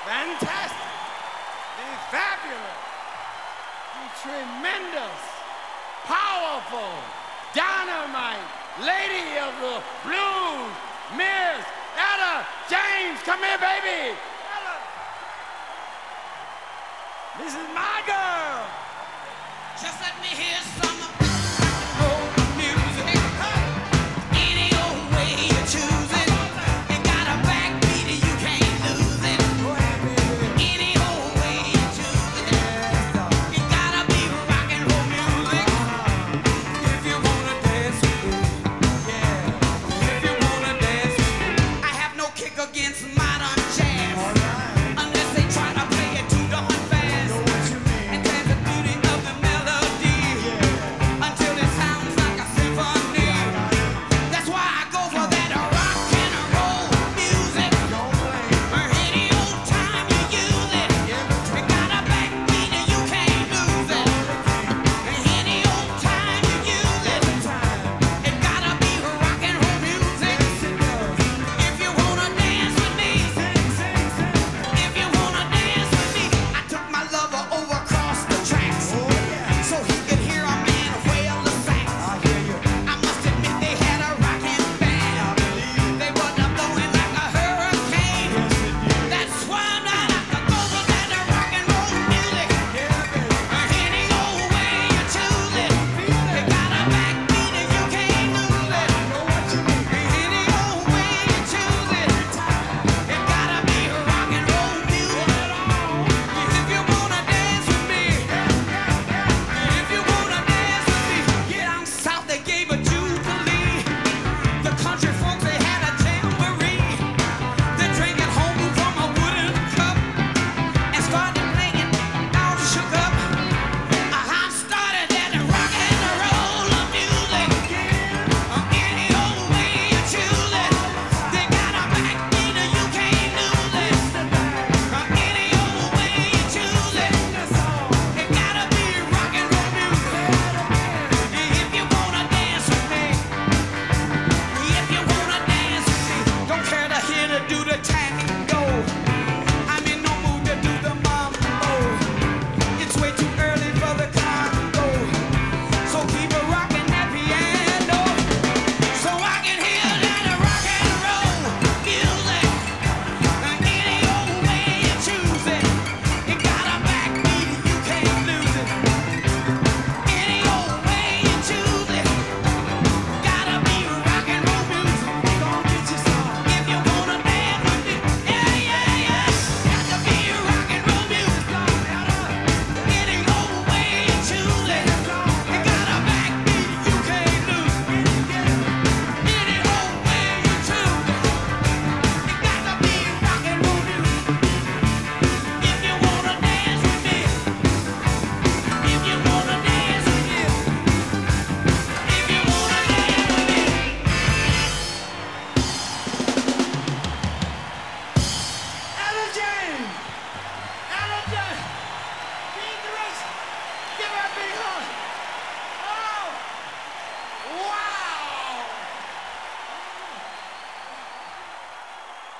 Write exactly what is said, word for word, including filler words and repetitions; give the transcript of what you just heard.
fantastic, the fabulous, the tremendous, powerful, dynamite lady of the blues, Miss Etta James. Come here, baby. Etta. This is my girl. Just let me hear some rock and roll music. Any old way you choose it. You got a backbeat, you can't lose it. Any old way you choose it. You gotta be rock and roll music. If you wanna dance with me, yeah. If you wanna dance with me, I have no kick against modern jazz, unless they try to play it too darn fast. And there's the beauty of the melody until it sounds like a symphony. That's why I go for that rock and roll music. Any old time you use it. You got a backbeat and you can't lose it. Any old time you use it. It gotta be rock and roll music. If you wanna dance with me, if you wanna dance with me, I took my lover over across the tracks so he could hear a man wail the sax. I must admit they had a rockin' band. They were blowing like a hurricane. That's why I'm not out to go for that rock and roll music. Any old way you choose it. You got a backbeat and you can't lose it. Any old way you choose it. It gotta be rock and roll music. If you wanna dance with me, if you wanna dance with me, down south they gave a jubilee. The country folks they had a jamboree. They drank it home from a wooden cup and started playing all shook up. I started that rock and roll music. Any old way you choose it. They got a backbeat and you can't lose it. Any old way you choose it. It gotta be rock and roll music. If you wanna dance with me, if you wanna dance with me, don't care to hear to do the tag.